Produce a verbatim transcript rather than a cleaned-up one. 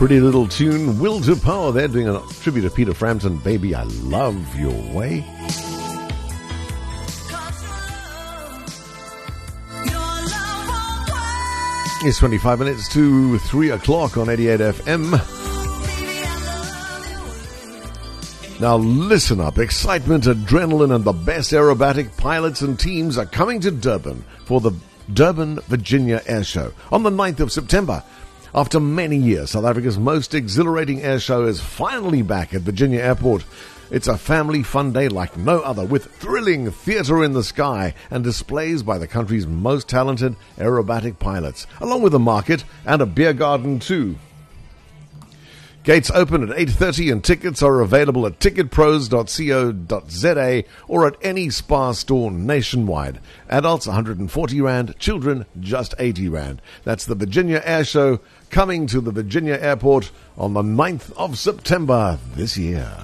Pretty little tune, Will to Power. They're doing a tribute to Peter Frampton. Baby, I love your way. It's twenty-five minutes to three o'clock on eighty-eight F M. Now listen up. Excitement, adrenaline, and the best aerobatic pilots and teams are coming to Durban for the Durban, Virginia Air Show on the ninth of September. After many years, South Africa's most exhilarating air show is finally back at Virginia Airport. It's a family fun day like no other, with thrilling theatre in the sky and displays by the country's most talented aerobatic pilots, along with a market and a beer garden too. Gates open at eight thirty and tickets are available at ticket pros dot co dot za or at any Spar store nationwide. Adults one hundred forty rand, children just eighty rand. That's the Virginia Air Show coming to the Virginia Airport on the ninth of September this year.